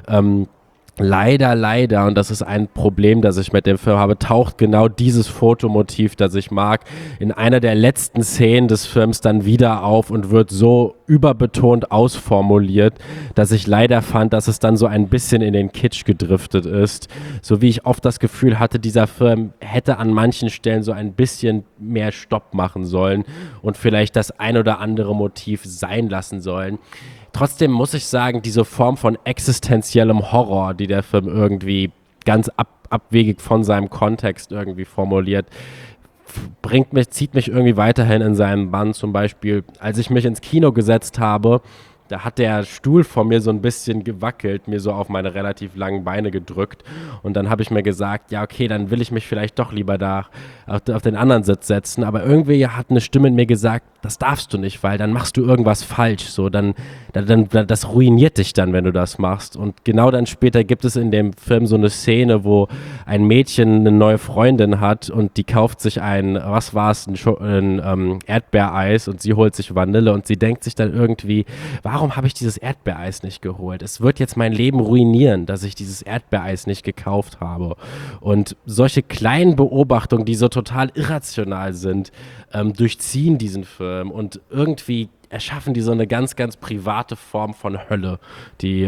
Leider, und das ist ein Problem, das ich mit dem Film habe, taucht genau dieses Fotomotiv, das ich mag, in einer der letzten Szenen des Films dann wieder auf und wird so überbetont ausformuliert, dass ich leider fand, dass es dann so ein bisschen in den Kitsch gedriftet ist. So wie ich oft das Gefühl hatte, dieser Film hätte an manchen Stellen so ein bisschen mehr Stopp machen sollen und vielleicht das ein oder andere Motiv sein lassen sollen. Trotzdem muss ich sagen, diese Form von existenziellem Horror, die der Film irgendwie ganz abwegig von seinem Kontext irgendwie formuliert, zieht mich irgendwie weiterhin in seinen Bann. Zum Beispiel, als ich mich ins Kino gesetzt habe Da hat der Stuhl vor mir so ein bisschen gewackelt, mir so auf meine relativ langen Beine gedrückt. Und dann habe ich mir gesagt, ja okay, dann will ich mich vielleicht doch lieber da auf den anderen Sitz setzen. Aber irgendwie hat eine Stimme in mir gesagt, das darfst du nicht, weil dann machst du irgendwas falsch. So, das ruiniert dich dann, wenn du das machst. Und genau dann später gibt es in dem Film so eine Szene, wo ein Mädchen eine neue Freundin hat und die kauft sich ein Erdbeereis und sie holt sich Vanille und sie denkt sich dann irgendwie, warum habe ich dieses Erdbeereis nicht geholt? Es wird jetzt mein Leben ruinieren, dass ich dieses Erdbeereis nicht gekauft habe. Und solche kleinen Beobachtungen, die so total irrational sind, durchziehen diesen Film und irgendwie erschaffen die so eine ganz, ganz private Form von Hölle, die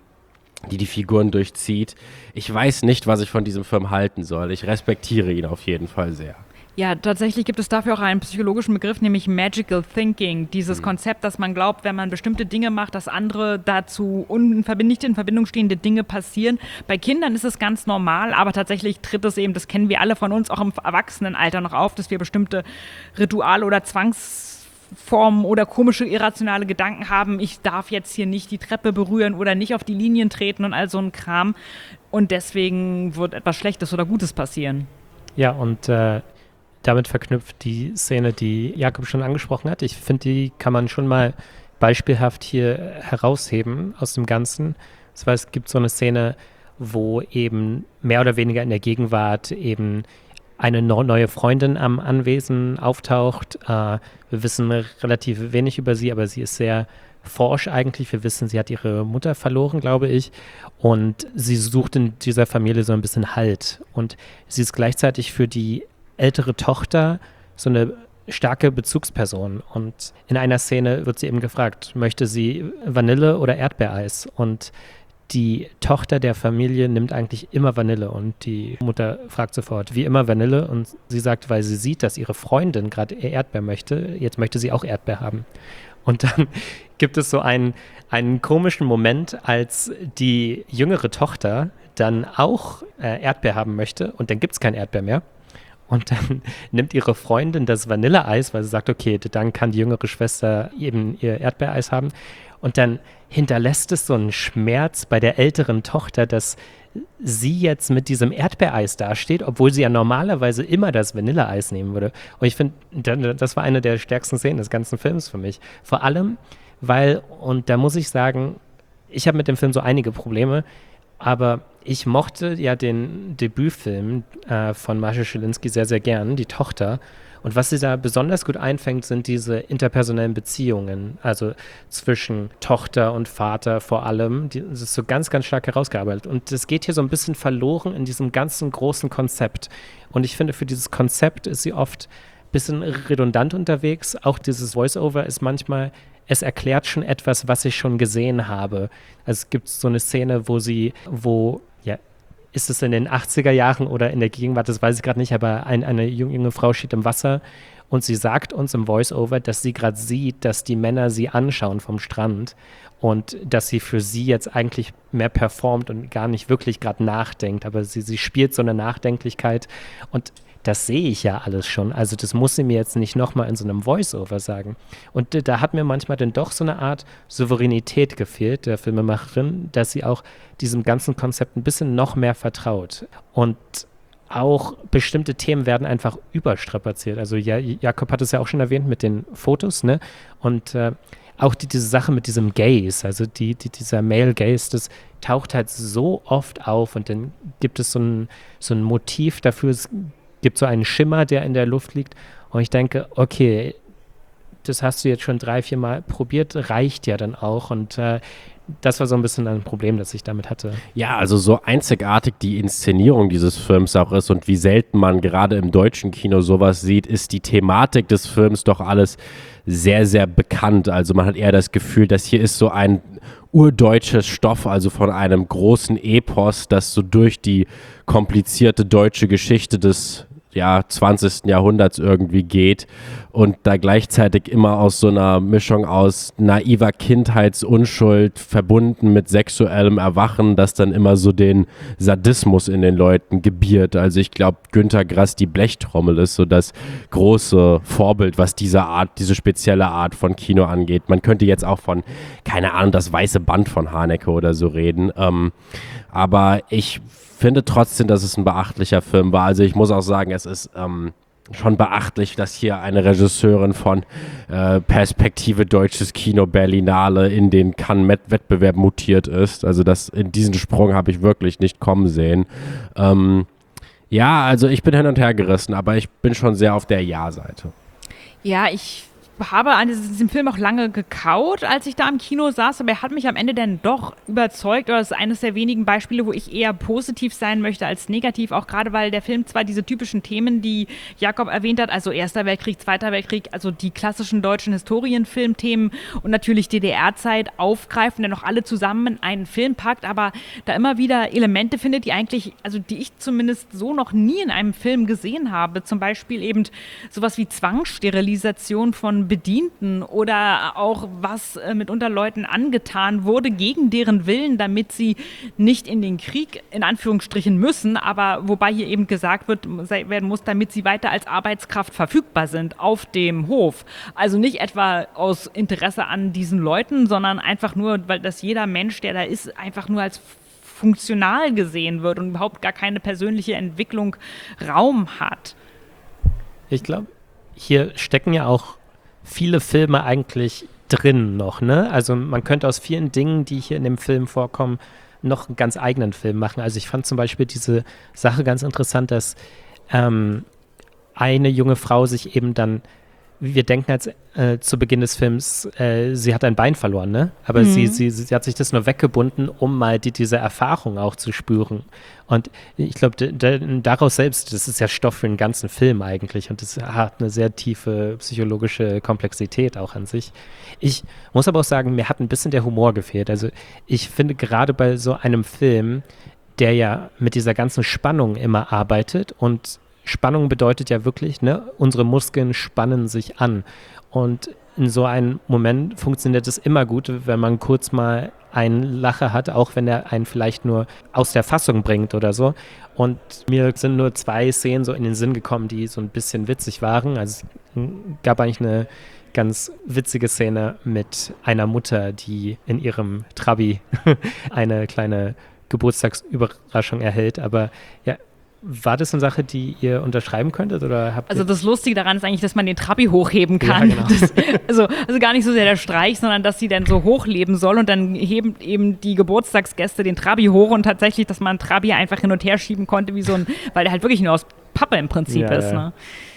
Figuren durchzieht. Ich weiß nicht, was ich von diesem Film halten soll. Ich respektiere ihn auf jeden Fall sehr. Ja, tatsächlich gibt es dafür auch einen psychologischen Begriff, nämlich Magical Thinking. Dieses Konzept, dass man glaubt, wenn man bestimmte Dinge macht, dass andere dazu nicht in Verbindung stehende Dinge passieren. Bei Kindern ist es ganz normal, aber tatsächlich tritt es eben, das kennen wir alle von uns, auch im Erwachsenenalter noch auf, dass wir bestimmte Rituale oder Zwangsformen oder komische, irrationale Gedanken haben. Ich darf jetzt hier nicht die Treppe berühren oder nicht auf die Linien treten und all so ein Kram. Und deswegen wird etwas Schlechtes oder Gutes passieren. Ja, und damit verknüpft die Szene, die Jakob schon angesprochen hat. Ich finde, die kann man schon mal beispielhaft hier herausheben aus dem Ganzen. Das heißt, es gibt so eine Szene, wo eben mehr oder weniger in der Gegenwart eben eine neue Freundin am Anwesen auftaucht. Wir wissen relativ wenig über sie, aber sie ist sehr forsch eigentlich. Wir wissen, sie hat ihre Mutter verloren, glaube ich. Und sie sucht in dieser Familie so ein bisschen Halt. Und sie ist gleichzeitig für die ältere Tochter so eine starke Bezugsperson. Und in einer Szene wird sie eben gefragt, möchte sie Vanille oder Erdbeereis? Und die Tochter der Familie nimmt eigentlich immer Vanille und die Mutter fragt sofort, wie immer Vanille? Und sie sagt, weil sie sieht, dass ihre Freundin gerade Erdbeer möchte, jetzt möchte sie auch Erdbeer haben. Und dann gibt es so einen komischen Moment, als die jüngere Tochter dann auch Erdbeer haben möchte und dann gibt es kein Erdbeer mehr. Und dann nimmt ihre Freundin das Vanilleeis, weil sie sagt, okay, dann kann die jüngere Schwester eben ihr Erdbeereis haben. Und dann hinterlässt es so einen Schmerz bei der älteren Tochter, dass sie jetzt mit diesem Erdbeereis dasteht, obwohl sie ja normalerweise immer das Vanilleeis nehmen würde. Und ich finde, das war eine der stärksten Szenen des ganzen Films für mich. Vor allem, weil, und da muss ich sagen, ich habe mit dem Film so einige Probleme, aber ich mochte ja den Debütfilm von Marcia Schilinski sehr, sehr gern, Die Tochter. Und was sie da besonders gut einfängt, sind diese interpersonellen Beziehungen, also zwischen Tochter und Vater vor allem. Das ist so ganz, ganz stark herausgearbeitet. Und das geht hier so ein bisschen verloren in diesem ganzen großen Konzept. Und ich finde, für dieses Konzept ist sie oft ein bisschen redundant unterwegs. Auch dieses Voice-Over ist manchmal, es erklärt schon etwas, was ich schon gesehen habe. Also es gibt so eine Szene, ist es in den 80er Jahren oder in der Gegenwart, das weiß ich gerade nicht, aber eine junge Frau steht im Wasser und sie sagt uns im Voice-Over, dass sie gerade sieht, dass die Männer sie anschauen vom Strand und dass sie für sie jetzt eigentlich mehr performt und gar nicht wirklich gerade nachdenkt, aber sie spielt so eine Nachdenklichkeit und das sehe ich ja alles schon. Also das muss sie mir jetzt nicht nochmal in so einem Voice-Over sagen. Und da hat mir manchmal dann doch so eine Art Souveränität gefehlt, der Filmemacherin, dass sie auch diesem ganzen Konzept ein bisschen noch mehr vertraut. Und auch bestimmte Themen werden einfach überstrapaziert. Also Jakob hat es ja auch schon erwähnt mit den Fotos, ne? Und auch diese Sache mit diesem Gaze, also dieser Male Gaze, das taucht halt so oft auf und dann gibt es so ein Motiv dafür, es gibt so einen Schimmer, der in der Luft liegt und ich denke, okay, das hast du jetzt schon 3-4 Mal probiert, reicht ja dann auch und das war so ein bisschen ein Problem, das ich damit hatte. Ja, also so einzigartig die Inszenierung dieses Films auch ist und wie selten man gerade im deutschen Kino sowas sieht, ist die Thematik des Films doch alles sehr, sehr bekannt. Also man hat eher das Gefühl, dass hier ist so ein urdeutsches Stoff, also von einem großen Epos, das so durch die komplizierte deutsche Geschichte des 20. Jahrhunderts irgendwie geht und da gleichzeitig immer aus so einer Mischung aus naiver Kindheitsunschuld verbunden mit sexuellem Erwachen, das dann immer so den Sadismus in den Leuten gebiert. Also ich glaube, Günter Grass, die Blechtrommel ist so das große Vorbild, was diese spezielle Art von Kino angeht. Man könnte jetzt auch von, keine Ahnung, das weiße Band von Haneke oder so reden. Aber ich finde trotzdem, dass es ein beachtlicher Film war. Also ich muss auch sagen, es ist schon beachtlich, dass hier eine Regisseurin von Perspektive Deutsches Kino Berlinale in den Cannes-Wettbewerb mutiert ist. Also in diesen Sprung habe ich wirklich nicht kommen sehen. Ja, also ich bin hin und her gerissen, aber ich bin schon sehr auf der Ja-Seite. Ja, ich habe an diesem Film auch lange gekaut, als ich da im Kino saß, aber er hat mich am Ende dann doch überzeugt. Oder das ist eines der wenigen Beispiele, wo ich eher positiv sein möchte als negativ, auch gerade weil der Film zwar diese typischen Themen, die Jakob erwähnt hat, also Erster Weltkrieg, Zweiter Weltkrieg, also die klassischen deutschen Historienfilmthemen und natürlich DDR-Zeit aufgreift und dann noch alle zusammen in einen Film packt, aber da immer wieder Elemente findet, die eigentlich, also die ich zumindest so noch nie in einem Film gesehen habe. Zum Beispiel eben sowas wie Zwangssterilisation von Bedienten oder auch was mitunter Leuten angetan wurde gegen deren Willen, damit sie nicht in den Krieg in Anführungsstrichen müssen, aber wobei hier eben gesagt werden muss, damit sie weiter als Arbeitskraft verfügbar sind auf dem Hof. Also nicht etwa aus Interesse an diesen Leuten, sondern einfach nur, weil das jeder Mensch, der da ist, einfach nur als funktional gesehen wird und überhaupt gar keine persönliche Entwicklung Raum hat. Ich glaube, hier stecken ja auch viele Filme eigentlich drin noch, ne? Also man könnte aus vielen Dingen, die hier in dem Film vorkommen, noch einen ganz eigenen Film machen. Also ich fand zum Beispiel diese Sache ganz interessant, dass eine junge Frau sich eben dann, wir denken jetzt zu Beginn des Films, sie hat ein Bein verloren, ne? Aber sie hat sich das nur weggebunden, um mal diese Erfahrung auch zu spüren. Und ich glaube, daraus selbst, das ist ja Stoff für einen ganzen Film eigentlich und das hat eine sehr tiefe psychologische Komplexität auch an sich. Ich muss aber auch sagen, mir hat ein bisschen der Humor gefehlt. Also ich finde gerade bei so einem Film, der ja mit dieser ganzen Spannung immer arbeitet und Spannung bedeutet ja wirklich, ne, unsere Muskeln spannen sich an. Und in so einem Moment funktioniert es immer gut, wenn man kurz mal einen Lacher hat, auch wenn er einen vielleicht nur aus der Fassung bringt oder so. Und mir sind nur 2 Szenen so in den Sinn gekommen, die so ein bisschen witzig waren. Also es gab eigentlich eine ganz witzige Szene mit einer Mutter, die in ihrem Trabi eine kleine Geburtstagsüberraschung erhält. Aber ja, war das eine Sache, die ihr unterschreiben könntet? Oder habt ihr Also das Lustige daran ist eigentlich, dass man den Trabi hochheben kann. Ja, genau. Also gar nicht so sehr der Streich, sondern dass sie dann so hochleben soll und dann heben eben die Geburtstagsgäste den Trabi hoch und tatsächlich, dass man Trabi einfach hin und her schieben konnte, wie so ein, weil der halt wirklich nur aus Pappe im Prinzip ist. Ne?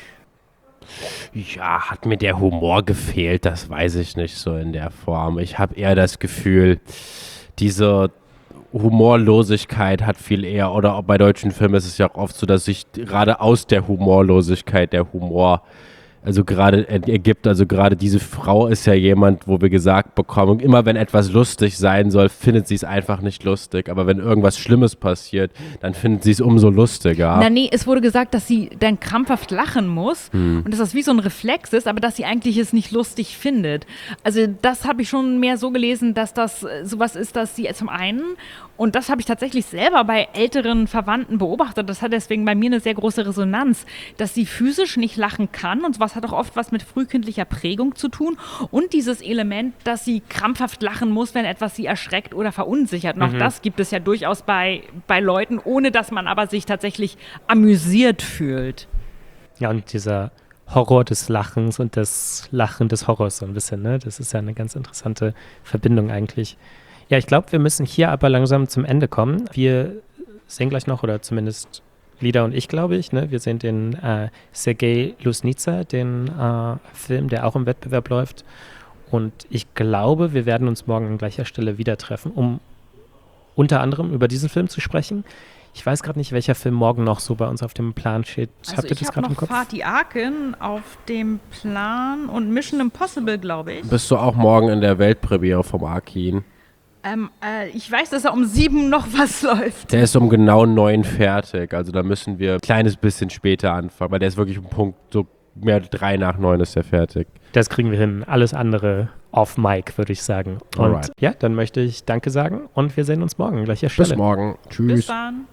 Ja, hat mir der Humor gefehlt, das weiß ich nicht so in der Form. Ich habe eher das Gefühl, diese Humorlosigkeit hat viel eher, oder auch bei deutschen Filmen ist es ja auch oft so, dass sich gerade aus der Humorlosigkeit der Humor also gerade ergibt. Also gerade diese Frau ist ja jemand, wo wir gesagt bekommen, immer wenn etwas lustig sein soll, findet sie es einfach nicht lustig. Aber wenn irgendwas Schlimmes passiert, dann findet sie es umso lustiger. Nee, es wurde gesagt, dass sie dann krampfhaft lachen muss und dass das wie so ein Reflex ist, aber dass sie eigentlich es nicht lustig findet. Also das habe ich schon mehr so gelesen, dass das sowas ist, dass sie zum einen, und das habe ich tatsächlich selber bei älteren Verwandten beobachtet, das hat deswegen bei mir eine sehr große Resonanz, dass sie physisch nicht lachen kann und sowas hat auch oft was mit frühkindlicher Prägung zu tun und dieses Element, dass sie krampfhaft lachen muss, wenn etwas sie erschreckt oder verunsichert. Und auch das gibt es ja durchaus bei Leuten, ohne dass man aber sich tatsächlich amüsiert fühlt. Ja, und dieser Horror des Lachens und das Lachen des Horrors so ein bisschen, ne? Das ist ja eine ganz interessante Verbindung eigentlich. Ja, ich glaube, wir müssen hier aber langsam zum Ende kommen. Wir sehen gleich noch, oder zumindest Lida und ich, glaube ich, ne? Wir sehen den Sergei Lusnitsa, den Film, der auch im Wettbewerb läuft. Und ich glaube, wir werden uns morgen an gleicher Stelle wieder treffen, um unter anderem über diesen Film zu sprechen. Ich weiß gerade nicht, welcher Film morgen noch so bei uns auf dem Plan steht. Also habt ihr das gerade im Kopf? Ich habe noch Fatih Akin auf dem Plan und Mission Impossible, glaube ich. Bist du auch morgen in der Weltpremiere vom Akin? Ich weiß, dass um 7 noch was läuft. Der ist um genau 9 fertig. Also da müssen wir ein kleines bisschen später anfangen, weil der ist wirklich um Punkt so mehr 3 nach 9 ist der fertig. Das kriegen wir hin. Alles andere off Mic, würde ich sagen. Und Alright. ja, dann möchte ich Danke sagen und wir sehen uns morgen. Gleicher Stelle. Bis morgen. Tschüss. Bis dann.